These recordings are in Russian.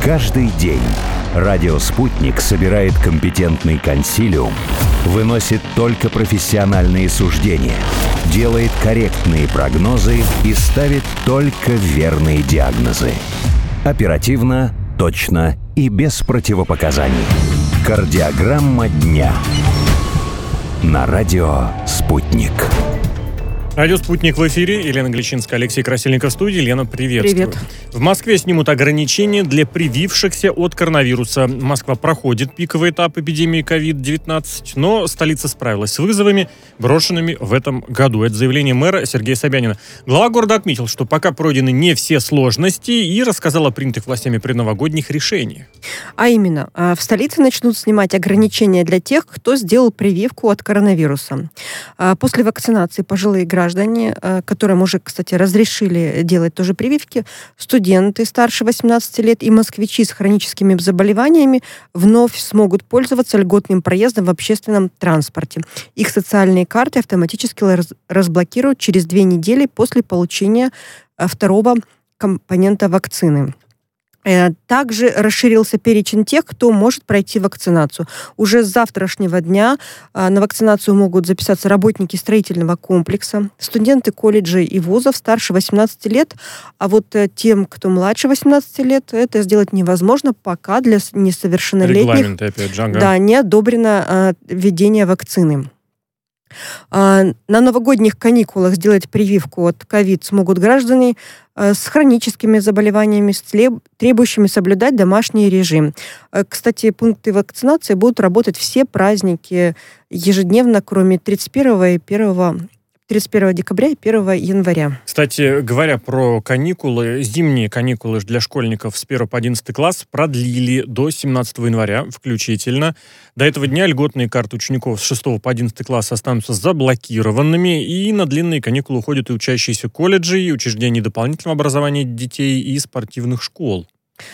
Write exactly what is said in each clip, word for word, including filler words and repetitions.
Каждый день радио «Спутник» собирает компетентный консилиум, выносит только профессиональные суждения, делает корректные прогнозы и ставит только верные диагнозы. Оперативно, точно и без противопоказаний. Кардиограмма дня. На радио «Спутник». Радио «Спутник» в эфире. Елена Гличинская, Алексей Красильников в студии. Лена, приветствую. Привет. В Москве снимут ограничения для привившихся от коронавируса. Москва проходит пиковый этап эпидемии ковид девятнадцать, но столица справилась с вызовами, брошенными в этом году. Это заявление мэра Сергея Собянина. Глава города отметил, что пока пройдены не все сложности, и рассказал о принятых властями предновогодних решениях. А именно, в столице начнут снимать ограничения для тех, кто сделал прививку от коронавируса. После вакцинации пожилые граждане, которым уже, кстати, разрешили делать тоже прививки, студенты старше восемнадцати лет и москвичи с хроническими заболеваниями вновь смогут пользоваться льготным проездом в общественном транспорте. Их социальные карты автоматически раз- разблокируют через две недели после получения второго компонента вакцины. Также расширился перечень тех, кто может пройти вакцинацию. Уже с завтрашнего дня на вакцинацию могут записаться работники строительного комплекса, студенты колледжей и вузов старше восемнадцати лет, а вот тем, кто младше восемнадцати лет, это сделать невозможно, пока для несовершеннолетних Регламенты, опять же, ага. да, не одобрено введение вакцины. На новогодних каникулах сделать прививку от ковид смогут граждане с хроническими заболеваниями, требующими соблюдать домашний режим. Кстати, пункты вакцинации будут работать все праздники ежедневно, кроме тридцать первого и первого тридцать первого декабря и первого января. Кстати, говоря про каникулы, зимние каникулы для школьников с первого по одиннадцатый класс продлили до семнадцатого января включительно. До этого дня льготные карты учеников с шестого по одиннадцатый класс останутся заблокированными, и на длинные каникулы уходят и учащиеся колледжей, и учреждений дополнительного образования детей, и спортивных школ.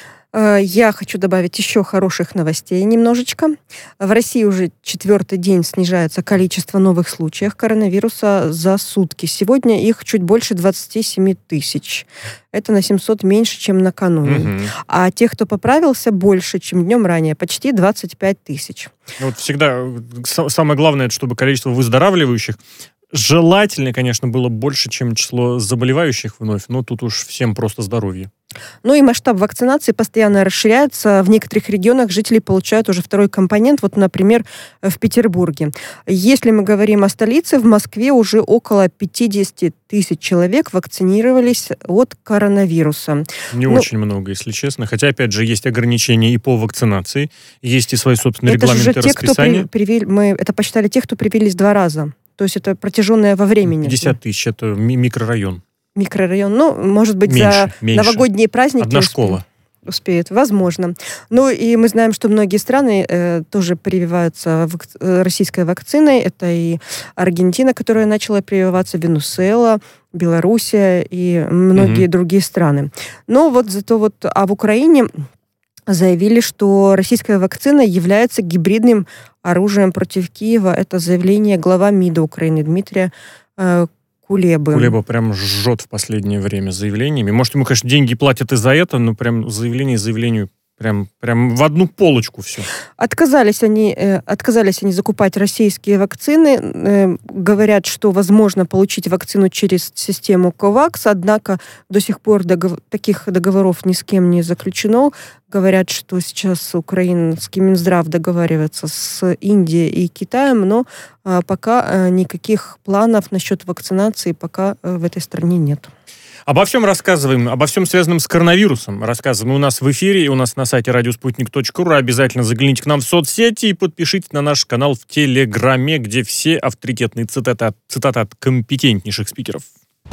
Я хочу добавить еще хороших новостей немножечко. В России уже четвертый день снижается количество новых случаев коронавируса за сутки. Сегодня их чуть больше двадцать семь тысяч. Это на семьсот меньше, чем накануне. Угу. А тех, кто поправился, больше, чем днем ранее. Почти двадцать пять тысяч. Вот всегда самое главное, это чтобы количество выздоравливающих желательно, конечно, было больше, чем число заболевающих вновь, но тут уж всем просто здоровье. Ну и масштаб вакцинации постоянно расширяется. В некоторых регионах жители получают уже второй компонент. Вот, например, в Петербурге. Если мы говорим о столице, в Москве уже около пятьдесят тысяч человек вакцинировались от коронавируса. Не ну, очень много, если честно. Хотя, опять же, есть ограничения и по вакцинации. Есть и свои собственные это регламенты же те, расписания. Кто при, привили, мы это посчитали тех, кто привились два раза. То есть это протяженное во времени. пятьдесят тысяч, это ми- микрорайон. Микрорайон. Ну, может быть, меньше, за меньше. новогодние праздники Одна успеет, школа. Успеет, возможно. Ну, и мы знаем, что многие страны э, тоже прививаются вак- российской вакциной. Это и Аргентина, которая начала прививаться, Венесуэла, Белоруссия и многие угу. другие страны. Но вот зато вот, а в Украине заявили, что российская вакцина является гибридным оружием против Киева. Это заявление глава МИДа Украины Дмитрия э, Кулебы. Кулеба прям жжет в последнее время заявлениями. Может, ему, конечно, деньги платят и за это, но прям заявление заявлению прям, прям в одну полочку все. Отказались они, э, отказались они закупать российские вакцины. Э, говорят, что возможно получить вакцину через систему ковакс, однако до сих пор догов... таких договоров ни с кем не заключено. Говорят, что сейчас украинский Минздрав договаривается с Индией и Китаем, но э, пока э, никаких планов насчет вакцинации пока э, в этой стране нет. Обо всем рассказываем, обо всем связанном с коронавирусом рассказываем у нас в эфире, и у нас на сайте радиоспутник точка ру. Обязательно загляните к нам в соцсети и подпишитесь на наш канал в Телеграме, где все авторитетные цитаты, цитаты от компетентнейших спикеров.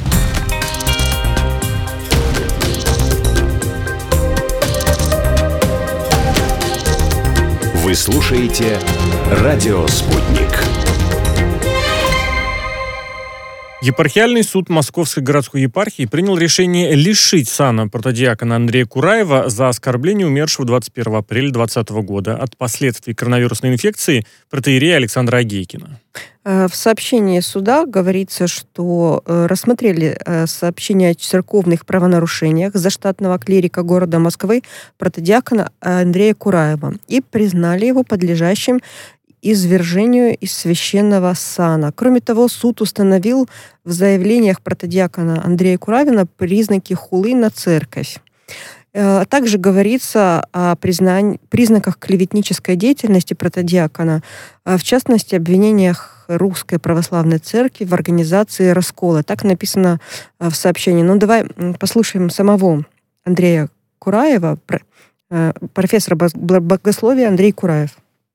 Вы слушаете «Радио Спутник». Епархиальный суд Московской городской епархии принял решение лишить сана протодиакона Андрея Кураева за оскорбление умершего двадцать первого апреля двадцатого года от последствий коронавирусной инфекции протоиерея Александра Агейкина. В сообщении суда говорится, что рассмотрели сообщение о церковных правонарушениях заштатного клирика города Москвы протодиакона Андрея Кураева и признали его подлежащим извержению из священного сана. Кроме того, суд установил в заявлениях протодиакона Андрея Кураева признаки хулы на церковь. А также говорится о признании, признаках клеветнической деятельности протодиакона, в частности, обвинениях Русской Православной Церкви в организации раскола. Так написано в сообщении. Ну, давай послушаем самого Андрея Кураева, профессора богословия Андрей Кураев.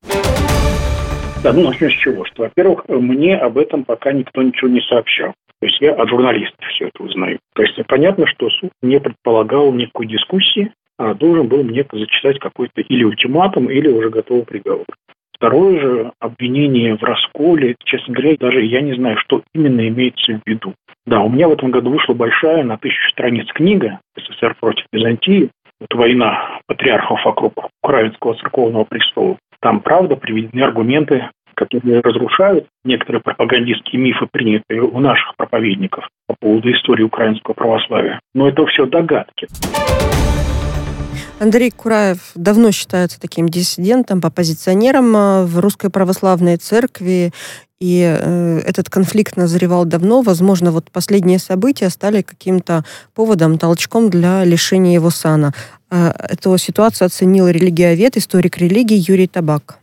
Да, ну, начнем с чего? Что, во-первых, мне об этом пока никто ничего не сообщал. То есть я от журналистов все это узнаю. То есть понятно, что суд не предполагал никакой дискуссии, а должен был мне зачитать какой-то или ультиматум, или уже готовый приговор. Второе же обвинение в расколе, честно говоря, даже я не знаю, что именно имеется в виду. Да, у меня в этом году вышла большая на тысячу страниц книга «СССР против Византии». Вот война патриархов вокруг Украинского церковного престола. Там, правда, приведены аргументы, которые разрушают некоторые пропагандистские мифы, принятые у наших проповедников по поводу истории украинского православия. Но это все догадки. Андрей Кураев давно считается таким диссидентом, оппозиционером в Русской Православной Церкви. И э, этот конфликт назревал давно. Возможно, вот последние события стали каким-то поводом, толчком для лишения его сана. Э, эту ситуацию оценил религиовед, историк религии Юрий Табак.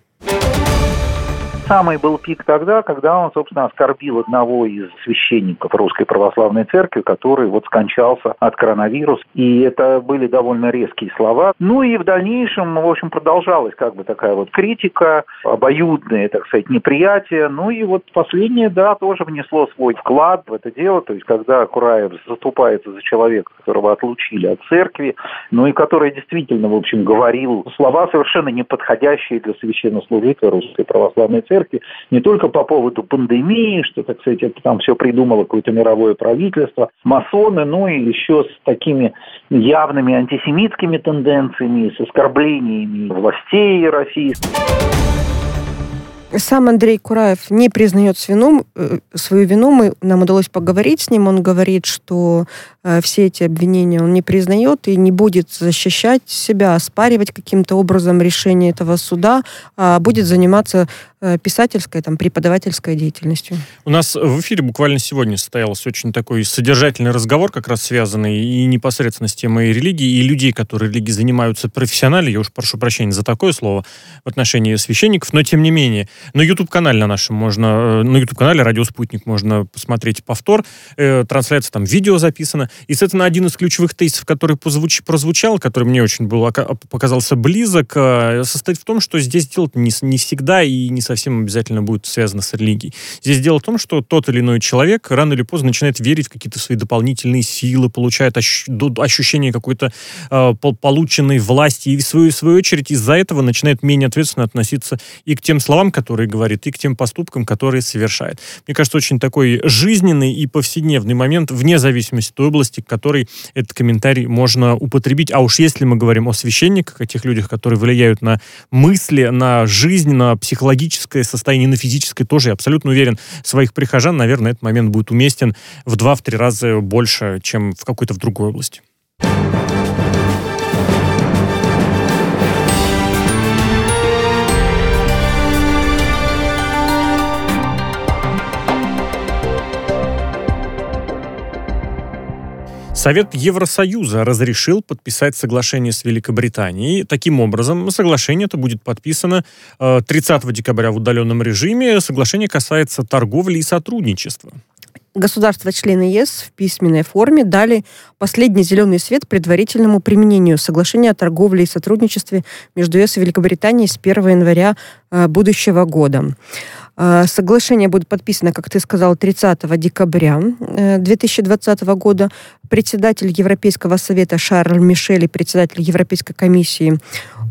Самый был пик тогда, когда он, собственно, оскорбил одного из священников Русской Православной Церкви, который вот скончался от коронавируса. И это были довольно резкие слова. Ну и в дальнейшем, в общем, продолжалась как бы такая вот критика, обоюдное, так сказать, неприятие. Ну и вот последнее, да, тоже внесло свой вклад в это дело. То есть когда Кураев заступается за человека, которого отлучили от церкви, ну и который действительно, в общем, говорил слова, совершенно неподходящие для священнослужителя Русской Православной Церкви, не только по поводу пандемии, что, так сказать, это там все придумало какое-то мировое правительство, масоны, ну и еще с такими явными антисемитскими тенденциями, с оскорблениями властей России. Сам Андрей Кураев не признает вину, свою вину. Мы, нам удалось поговорить с ним. Он говорит, что э, все эти обвинения он не признает и не будет защищать себя, оспаривать каким-то образом решение этого суда, а будет заниматься э, писательской, там, преподавательской деятельностью. У нас в эфире буквально сегодня состоялся очень такой содержательный разговор, как раз связанный и непосредственно с темой религии, и людей, которые религией занимаются профессионально. Я уж прошу прощения за такое слово в отношении священников, но тем не менее. На YouTube-канале на нашем можно, на YouTube-канале «Радио Спутник» можно посмотреть повтор. Э, трансляция, там видео записано. И, соответственно, один из ключевых тезисов, который позвуч, прозвучал, который мне очень был, показался близок, э, состоит в том, что здесь дело не, не всегда и не совсем обязательно будет связано с религией. Здесь дело в том, что тот или иной человек рано или поздно начинает верить в какие-то свои дополнительные силы, получает ощ- ощущение какой-то э, полученной власти, и в свою, в свою очередь из-за этого начинает менее ответственно относиться и к тем словам, которые говорит, и к тем поступкам, которые совершает. Мне кажется, очень такой жизненный и повседневный момент, вне зависимости от той области, к которой этот комментарий можно употребить. А уж если мы говорим о священниках, о тех людях, которые влияют на мысли, на жизнь, на психологическое состояние, на физическое, тоже, я абсолютно уверен, своих прихожан, наверное, этот момент будет уместен в два-три раза больше, чем в какой-то в другой области. Совет Евросоюза разрешил подписать соглашение с Великобританией. Таким образом, соглашение это будет подписано тридцатого декабря в удаленном режиме. Соглашение касается торговли и сотрудничества. Государства-члены ЕС в письменной форме дали последний зеленый свет предварительному применению соглашения о торговле и сотрудничестве между ЕС и Великобританией с первого января будущего года. Соглашение будет подписано, как ты сказал, тридцатого декабря две тысячи двадцатого года. Председатель Европейского совета Шарль Мишель и председатель Европейской комиссии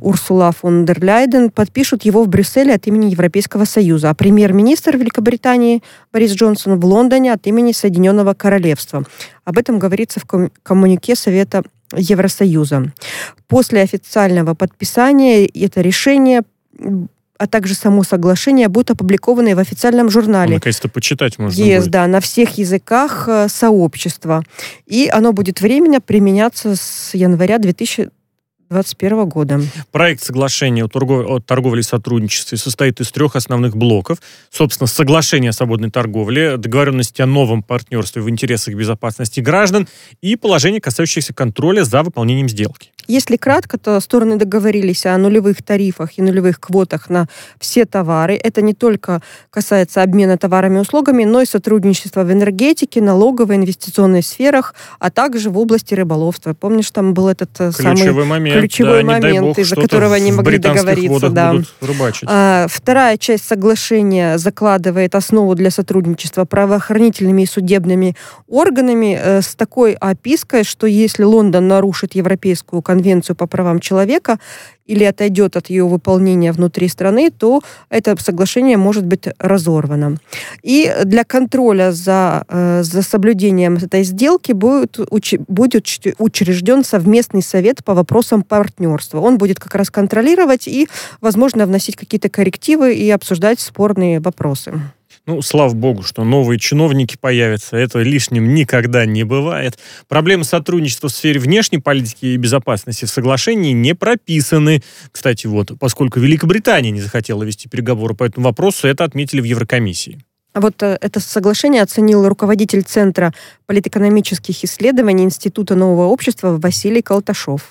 Урсула фон дер Ляйен подпишут его в Брюсселе от имени Европейского Союза, а премьер-министр Великобритании Борис Джонсон в Лондоне от имени Соединенного Королевства. Об этом говорится в коммюнике Совета Евросоюза. После официального подписания это решение, а также само соглашение будут опубликованы в официальном журнале. Ну, наконец-то почитать можно yes, будет. Да, на всех языках сообщества. И оно будет временно применяться с января две тысячи двадцать первого года. Проект соглашения о, торгов... о торговле и сотрудничестве состоит из трех основных блоков. Собственно, соглашение о свободной торговле, договоренности о новом партнерстве в интересах безопасности граждан и положение, касающееся контроля за выполнением сделки. Если кратко, то стороны договорились о нулевых тарифах и нулевых квотах на все товары. Это не только касается обмена товарами и услугами, но и сотрудничества в энергетике, налоговой, инвестиционной сферах, а также в области рыболовства. Помнишь, там был этот ключевой самый момент, ключевой да, момент, бог, из-за которого не могли договориться. Да. А, вторая часть соглашения закладывает основу для сотрудничества правоохранительными и судебными органами э, с такой опиской, что если Лондон нарушит Европейскую конвенцию по правам человека или отойдет от ее выполнения внутри страны, то это соглашение может быть разорвано. И для контроля за, э, за соблюдением этой сделки будет, уч, будет учрежден совместный совет по вопросам партнерства. Он будет как раз контролировать и, возможно, вносить какие-то коррективы и обсуждать спорные вопросы. Ну, слава богу, что новые чиновники появятся. Это лишним никогда не бывает. Проблемы сотрудничества в сфере внешней политики и безопасности в соглашении не прописаны. Кстати, вот, поскольку Великобритания не захотела вести переговоры по этому вопросу, это отметили в Еврокомиссии. А вот э, это соглашение оценил руководитель Центра политэкономических исследований Института нового общества Василий Колташов.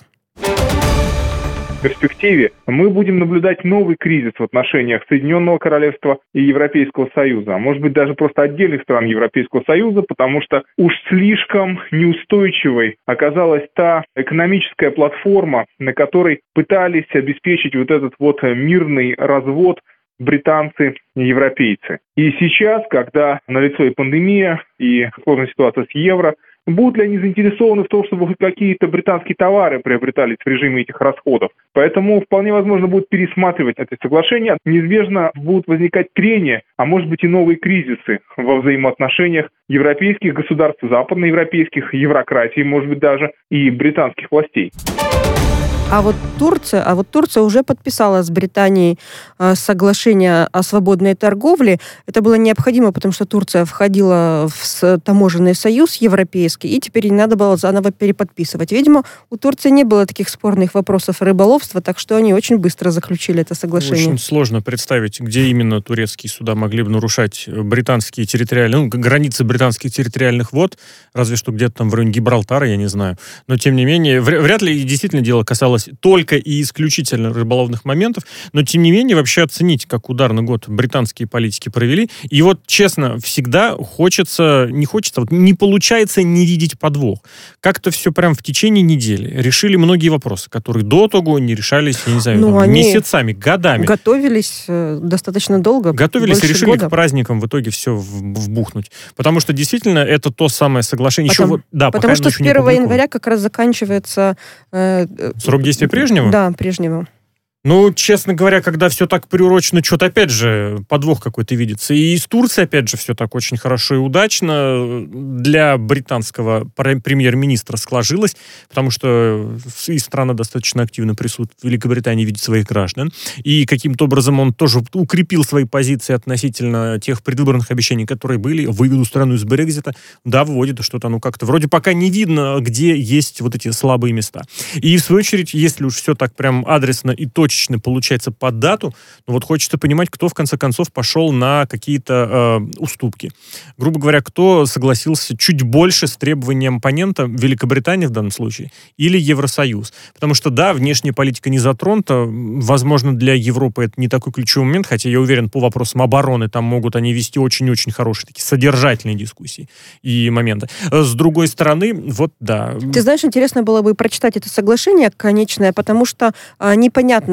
В перспективе мы будем наблюдать новый кризис в отношениях Соединенного Королевства и Европейского Союза, а может быть даже просто отдельных стран Европейского Союза, потому что уж слишком неустойчивой оказалась та экономическая платформа, на которой пытались обеспечить вот этот вот мирный развод британцы и европейцы. И сейчас, когда налицо и пандемия, и сложная ситуация с евро, будут ли они заинтересованы в том, чтобы хоть какие-то британские товары приобретались в режиме этих расходов. Поэтому вполне возможно будет пересматривать это соглашение. Неизбежно будут возникать трения, а может быть и новые кризисы во взаимоотношениях европейских государств, западноевропейских, еврократии, может быть даже и британских властей. А вот Турция, а вот Турция уже подписала с Британией э, соглашение о свободной торговле. Это было необходимо, потому что Турция входила в таможенный союз европейский, и теперь не надо было заново переподписывать. Видимо, у Турции не было таких спорных вопросов рыболовства, так что они очень быстро заключили это соглашение. Очень сложно представить, где именно турецкие суда могли бы нарушать британские территориальные, ну, границы британских территориальных вод, разве что где-то там в районе Гибралтара, я не знаю. Но, тем не менее, вряд ли действительно дело касалось только и исключительно рыболовных моментов, но, тем не менее, вообще оценить, как ударный год британские политики провели. И вот, честно, всегда хочется, не хочется, вот не получается не видеть подвох. Как-то все прям в течение недели решили многие вопросы, которые до того не решались, я не знаю, ну, там, месяцами, годами. Готовились э, достаточно долго. Готовились и решили года. К праздникам в итоге все вбухнуть. Потому что, действительно, это то самое соглашение. Потому, Еще вот, да, потому что с первого января как раз заканчивается... Э, Срок действия прежнего? Да, прежнего. Ну, честно говоря, когда все так приурочено, что-то, опять же, подвох какой-то видится. И из Турции, опять же, все так очень хорошо и удачно для британского премьер-министра сложилось, потому что и страна достаточно активно присутствует в Великобритании, видит своих граждан. И каким-то образом он тоже укрепил свои позиции относительно тех предвыборных обещаний, которые были, выведу страну из Брексита. Да, выводит что-то, ну, как-то вроде пока не видно, где есть вот эти слабые места. И, в свою очередь, если уж все так прям адресно и точно получается под дату, но вот хочется понимать, кто в конце концов пошел на какие-то э, уступки. Грубо говоря, кто согласился чуть больше с требованием оппонента, Великобритания в данном случае, или Евросоюз. Потому что, да, внешняя политика не затронута, возможно, для Европы это не такой ключевой момент, хотя я уверен, по вопросам обороны там могут они вести очень-очень хорошие, такие содержательные дискуссии и моменты. С другой стороны, вот, да. Ты знаешь, интересно было бы прочитать это соглашение конечное, потому что а, непонятно,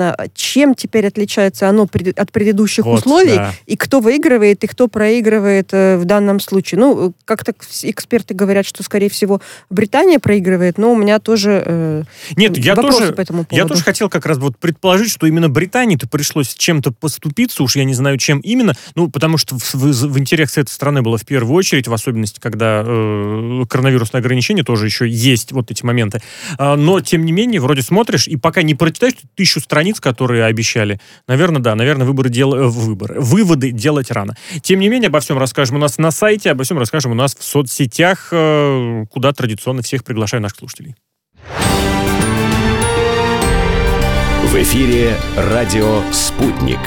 непонятно, чем теперь отличается оно от предыдущих вот, условий, да. и кто выигрывает, и кто проигрывает в данном случае. Ну, как-то эксперты говорят, что, скорее всего, Британия проигрывает, но у меня тоже э, Нет, я тоже, по этому поводу. Я тоже хотел как раз вот предположить, что именно Британии-то пришлось чем-то поступиться, уж я не знаю, чем именно, ну, потому что в, в, в интересах этой страны было в первую очередь, в особенности, когда э, коронавирусные ограничения тоже еще есть, вот эти моменты. А, но, тем не менее, вроде смотришь, и пока не прочитаешь тысячу страниц, которые обещали, наверное, да, наверное, выборы дел... э, выборы, выводы делать рано. Тем не менее, обо всем расскажем у нас на сайте, обо всем расскажем у нас в соцсетях, э, куда традиционно всех приглашаю наших слушателей. В эфире радио «Спутник».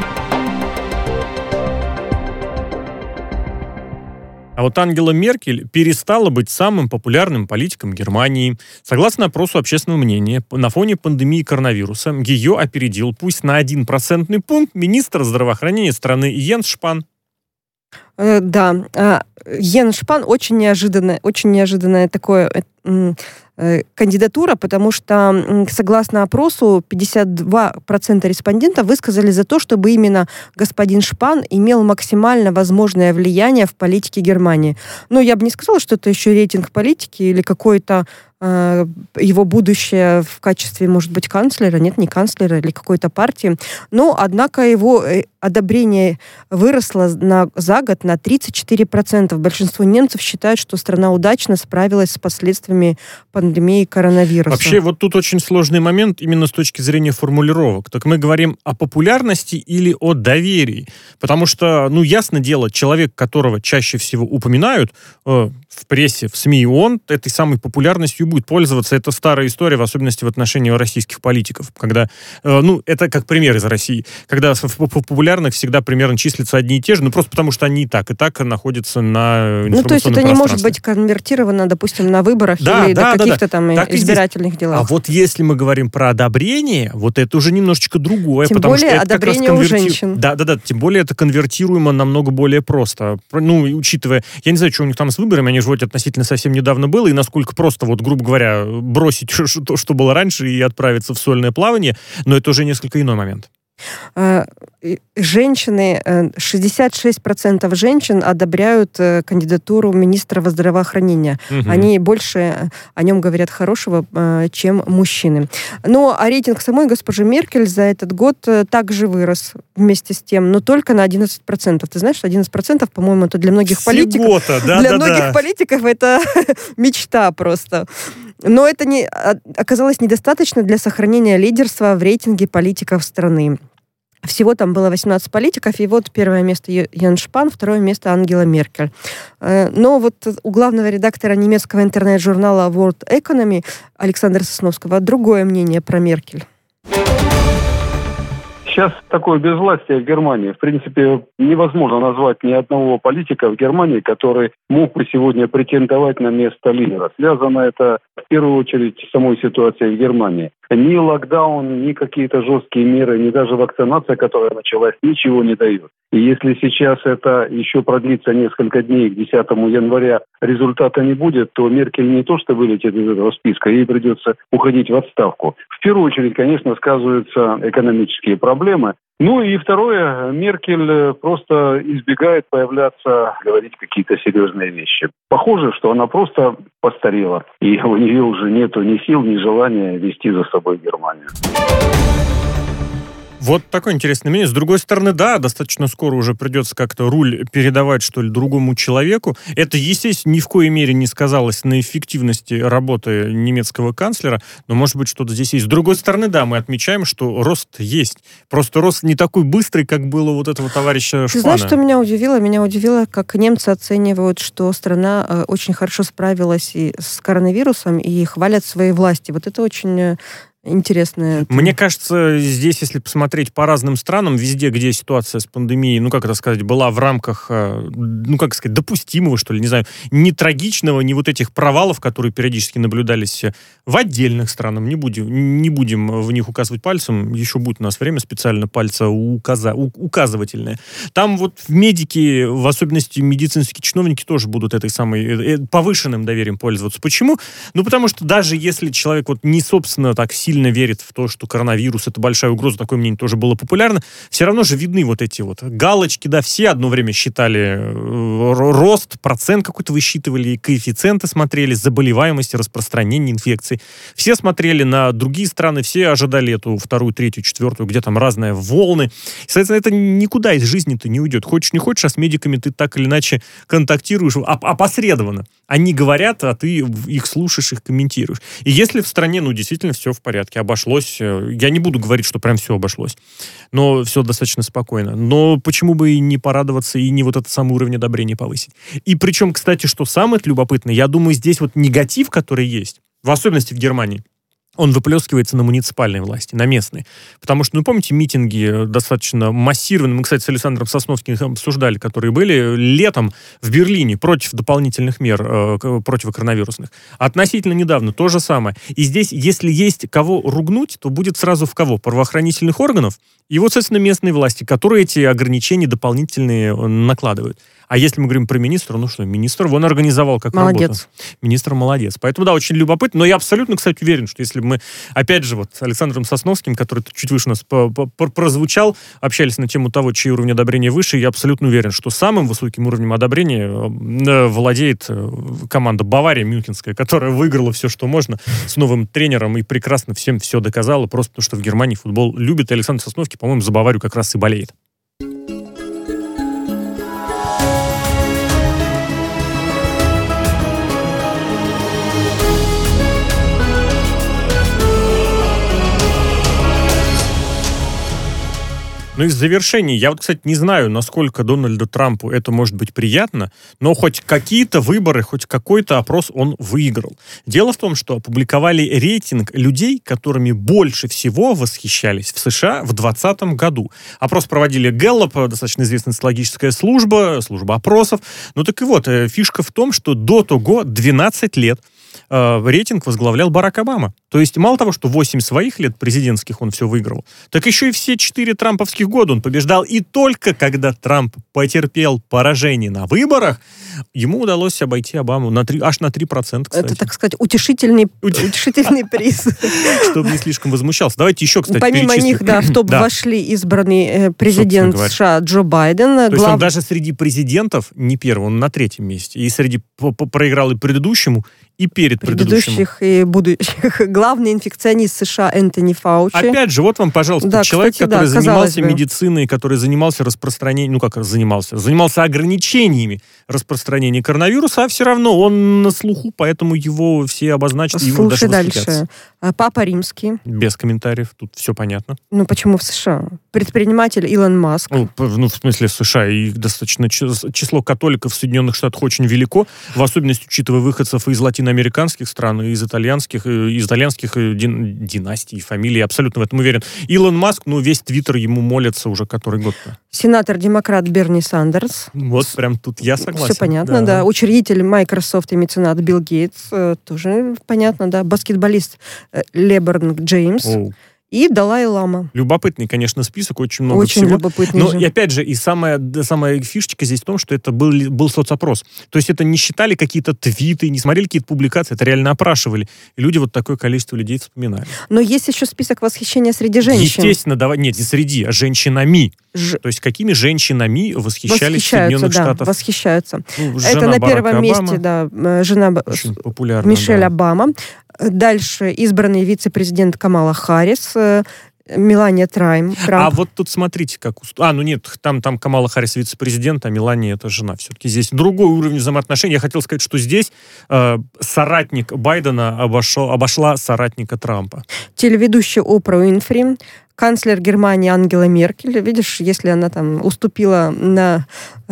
А вот Ангела Меркель перестала быть самым популярным политиком Германии. Согласно опросу общественного мнения, на фоне пандемии коронавируса ее опередил, пусть на один процентный пункт, министр здравоохранения страны Йенс Шпан. Э, да, э, Йенс Шпан очень неожиданное, очень неожиданное такое э, э, кандидатура, потому что, э, согласно опросу, пятьдесят два процента респондентов высказали за то, чтобы именно господин Шпан имел максимально возможное влияние в политике Германии. Но я бы не сказала, что это еще рейтинг политики или какой-то э, его будущее в качестве, может быть, канцлера, нет, не канцлера или какой-то партии. Но, однако, его одобрение выросло на, за год на тридцать четыре процента. Большинство немцев считают, что страна удачно справилась с последствиями пандемии коронавируса. Вообще, вот тут очень сложный момент именно с точки зрения формулировок. Так мы говорим о популярности или о доверии? Потому что, ну, ясно дело, человек, которого чаще всего упоминают э, в прессе, в СМИ, он этой самой популярностью будет пользоваться. Это старая история, в особенности в отношении российских политиков. Когда, э, ну, это как пример из России. Когда в популярных всегда примерно числятся одни и те же, ну, просто потому что они и так, и так находятся на информационном пространстве. Ну, то есть это не может быть конвертировано, допустим, на выборах да, или да, до каких-то да, да. там так избирательных делах. А вот если мы говорим про одобрение, вот это уже немножечко другое. Тем потому более что это одобрение как раз у конверти... женщин. Да, да, да. Тем более это конвертируемо намного более просто. Ну, учитывая, я не знаю, что у них там с выборами, они же вот относительно совсем недавно было, и насколько просто, вот, грубо говоря, бросить то, что было раньше, и отправиться в сольное плавание, но это уже несколько иной момент. Женщины, шестьдесят шесть процентов женщин одобряют кандидатуру министра здравоохранения. Угу. Они больше о нем говорят хорошего, чем мужчины. Но а рейтинг самой госпожи Меркель за этот год также вырос вместе с тем, но только на одиннадцать процентов. Ты знаешь, что одиннадцать процентов, по-моему, это для многих политиков. Да, для да, многих да. политиков это мечта просто. Но это не, оказалось недостаточно для сохранения лидерства в рейтинге политиков страны. Всего там было восемнадцать политиков, и вот первое место Йенс Шпан, второе место Ангела Меркель. Но вот у главного редактора немецкого интернет-журнала World Economy Александра Сосновского другое мнение про Меркель. Сейчас такое безвластие в Германии. В принципе, невозможно назвать ни одного политика в Германии, который мог бы сегодня претендовать на место лидера. Связано это в первую очередь с самой ситуацией в Германии. Ни локдаун, ни какие-то жесткие меры, ни даже вакцинация, которая началась, ничего не дает. И если сейчас это еще продлится несколько дней, к десятому января результата не будет, то Меркель не то что вылетит из этого списка, ей придется уходить в отставку. В первую очередь, конечно, сказываются экономические проблемы. Ну и второе, Меркель просто избегает появляться, говорить какие-то серьезные вещи. Похоже, что она просто постарела, и у нее уже нету ни сил, ни желания вести за собой Германию. Вот такое интересное мнение. С другой стороны, да, достаточно скоро уже придется как-то руль передавать, что ли, другому человеку. Это, естественно, ни в коей мере не сказалось на эффективности работы немецкого канцлера, но, может быть, что-то здесь есть. С другой стороны, да, мы отмечаем, что рост есть. Просто рост не такой быстрый, как было вот этого товарища Шпана. Ты знаешь, что меня удивило? Меня удивило, как немцы оценивают, что страна э, очень хорошо справилась и с коронавирусом, и хвалят свои власти. Вот это очень... Э, интересное. Мне кажется, здесь, если посмотреть по разным странам, везде, где ситуация с пандемией, ну, как это сказать, была в рамках, ну, как сказать, допустимого, что ли, не знаю, не трагичного, не вот этих провалов, которые периодически наблюдались в отдельных странах, не будем, не будем в них указывать пальцем, еще будет у нас время специально пальца указа, указывательное. Там вот медики, в особенности медицинские чиновники, тоже будут этой самой повышенным доверием пользоваться. Почему? Ну, потому что даже если человек вот не, собственно, так сильно сильно верит в то, что коронавирус — это большая угроза, такое мнение тоже было популярно, все равно же видны вот эти вот галочки, да, все одно время считали рост, процент какой-то высчитывали, коэффициенты смотрели, заболеваемость, распространение инфекций. Все смотрели на другие страны, все ожидали эту вторую, третью, четвертую, где там разные волны. Соответственно, это никуда из жизни-то не уйдет. Хочешь, не хочешь, а с медиками ты так или иначе контактируешь опосредованно. Они говорят, а ты их слушаешь, их комментируешь. И если в стране, ну, действительно все в порядке, обошлось, я не буду говорить, что прям все обошлось, но все достаточно спокойно. Но почему бы и не порадоваться, и не вот этот самый уровень одобрения повысить? И причем, кстати, что самое любопытное, я думаю, здесь вот негатив, который есть, в особенности в Германии, он выплескивается на муниципальные власти, на местные. Потому что, ну, помните, митинги достаточно массированные, мы, кстати, с Александром Сосновским обсуждали, которые были летом в Берлине против дополнительных мер э, противокоронавирусных. Относительно недавно то же самое. И здесь, если есть кого ругнуть, то будет сразу в кого? Правоохранительных органов и вот, соответственно, местные власти, которые эти ограничения дополнительные накладывают. А если мы говорим про министра, ну что, министр, он организовал как молодец. Работу. Министр молодец. Поэтому, да, очень любопытно. Но я абсолютно, кстати, уверен, что если бы мы, опять же, вот с Александром Сосновским, который чуть выше у нас прозвучал, общались на тему того, чей уровень одобрения выше, я абсолютно уверен, что самым высоким уровнем одобрения владеет команда Бавария Мюнхенская, которая выиграла все, что можно, с новым тренером и прекрасно всем все доказала, просто потому что в Германии футбол любит. И Александр Сосновский, по-моему, за Баварию как раз и болеет. Ну и в завершении, я вот, кстати, не знаю, насколько Дональду Трампу это может быть приятно, но хоть какие-то выборы, хоть какой-то опрос он выиграл. Дело в том, что опубликовали рейтинг людей, которыми больше всего восхищались в США в двадцатом году. Опрос проводили Gallup, достаточно известная социологическая служба, служба опросов. Ну так и вот, фишка в том, что до того двенадцать лет э, рейтинг возглавлял Барак Обама. То есть мало того, что восемь своих лет президентских он все выигрывал, так еще и все четыре трамповских года он побеждал. И только когда Трамп потерпел поражение на выборах, ему удалось обойти Обаму на три, аж на три процента, кстати. Это, так сказать, утешительный, утешительный приз. Чтобы не слишком возмущался. Давайте еще, кстати, помимо перечислим. них, да, в топ да. вошли избранный президент США Джо Байден. То глав... есть он даже среди президентов не первый, он на третьем месте. И среди проиграл и предыдущему, и перед предыдущих предыдущим. и будущих. Главный инфекционист США Энтони Фаучи. Опять же, вот вам, пожалуйста, да, человек, кстати, который да, занимался бы. медициной, который занимался распространением, ну как занимался, занимался ограничениями распространения коронавируса, а все равно он на слуху, поэтому его все обозначат. Слушай дальше. Папа Римский. Без комментариев, тут все понятно. Ну почему в США? Предприниматель Илон Маск. Ну, ну в смысле в США. И достаточно число католиков в Соединенных Штатах очень велико, в особенности учитывая выходцев из латиноамериканских стран, из итальянских, из итальянских дин, династий, фамилий. Абсолютно в этом уверен. Илон Маск, ну весь Твиттер ему молится уже который год-то. Сенатор-демократ Берни Сандерс. Вот прям тут я согласен. Все понятно, да. да. Учредитель Microsoft и меценат Билл Гейтс. Тоже понятно, да. Баскетболист Леброн Джеймс. Оу. И Далай-Лама. Любопытный, конечно, список, очень много очень всего. Любопытный Но же. И опять же, и самая, самая фишечка здесь в том, что это был, был соцопрос. То есть это не считали какие-то твиты, не смотрели какие-то публикации, это реально опрашивали. И люди вот такое количество людей вспоминали. Но есть еще список восхищения среди женщин. Естественно, давай, нет, не среди, а женщинами. Ж... То есть какими женщинами восхищались в Соединенных да, Штатах? Восхищаются. Ну, это на первом Обама. месте, да, жена очень популярна, Мишель да. Обама. Дальше избранный вице-президент Камала Харрис, Мелания Трайм, Трамп. А вот тут смотрите, как... А, ну нет, там, там Камала Харрис вице-президент, а Мелания это жена. Все-таки здесь другой уровень взаимоотношений. Я хотел сказать, что здесь э, соратник Байдена обошел, обошла соратника Трампа. Телеведущая Опра Уинфри, канцлер Германии Ангела Меркель. Видишь, если она там уступила на...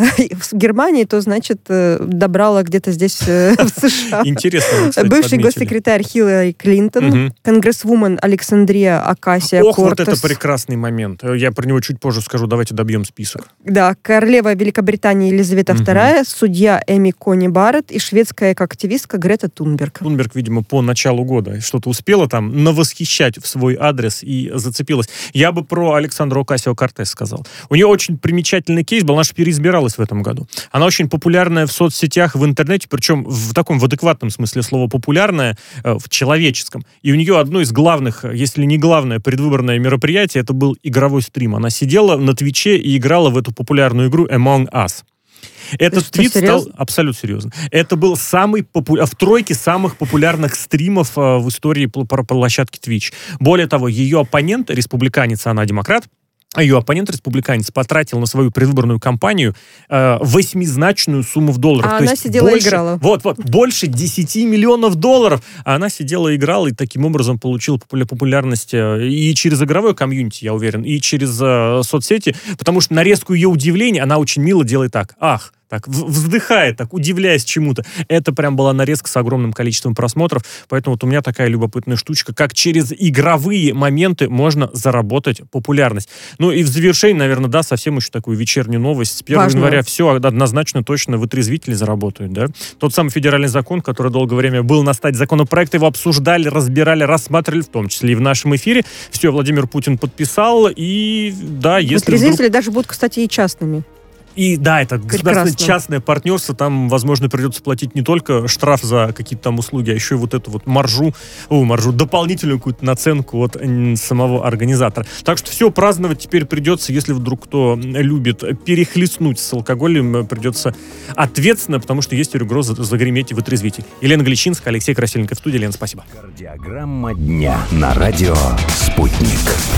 в Германии, то, значит, добрала где-то здесь в США. Интересно, кстати, бывший подметили. Госсекретарь Хиллари Клинтон, угу. конгрессвумен Александрия Окасия-Кортес. Ох, вот это прекрасный момент. Я про него чуть позже скажу. Давайте добьем список. Да, королева Великобритании Елизавета угу. вторая, судья Эми Кони Барретт и шведская активистка Грета Тунберг. Тунберг, видимо, по началу года что-то успела там навосхищать в свой адрес и зацепилась. Я бы про Александру Окасио-Кортес сказал. У нее очень примечательный кейс был, она же переизбиралась в этом году. Она очень популярная в соцсетях, в интернете, причем в таком в адекватном смысле слова популярная, в человеческом. И у нее одно из главных, если не главное, предвыборное мероприятие, это был игровой стрим. Она сидела на Твиче и играла в эту популярную игру Among Us. Этот твит стал абсолютно серьезно. Это был самый попу... в тройке самых популярных стримов в истории площадки Twitch. Более того, ее оппонент, республиканец, она демократ, а ее оппонент-республиканец потратил на свою предвыборную кампанию э, восьмизначную сумму в долларах. А То она есть сидела больше, и играла. Вот-вот, больше десяти миллионов долларов. А она сидела и играла, и таким образом получила популярность и через игровое комьюнити, я уверен, и через э, соцсети, потому что на резкую ее удивление она очень мило делает так. Ах, так, вздыхает, так, удивляясь чему-то. Это прям была нарезка с огромным количеством просмотров, поэтому вот у меня такая любопытная штучка, как через игровые моменты можно заработать популярность. Ну и в завершении, наверное, да, совсем еще такую вечернюю новость. С первого января все однозначно точно вытрезвители заработают, да. Тот самый федеральный закон, который долгое время был на стадии законопроекта, его обсуждали, разбирали, рассматривали, в том числе и в нашем эфире. Все, Владимир Путин подписал, и да, если вытрезвители вдруг... даже будут, кстати, и частными. И да, это государственно-частное партнерство, там, возможно, придется платить не только штраф за какие-то там услуги, а еще и вот эту вот маржу, о, маржу, дополнительную какую-то наценку от самого организатора. Так что все, праздновать теперь придется, если вдруг кто любит перехлестнуть с алкоголем, придется ответственно, потому что есть угроза загреметь и вытрезвитель. Елена Гличинская, Алексей Красильников в студии. Лена, спасибо. Кардиограмма дня на радио «Спутник».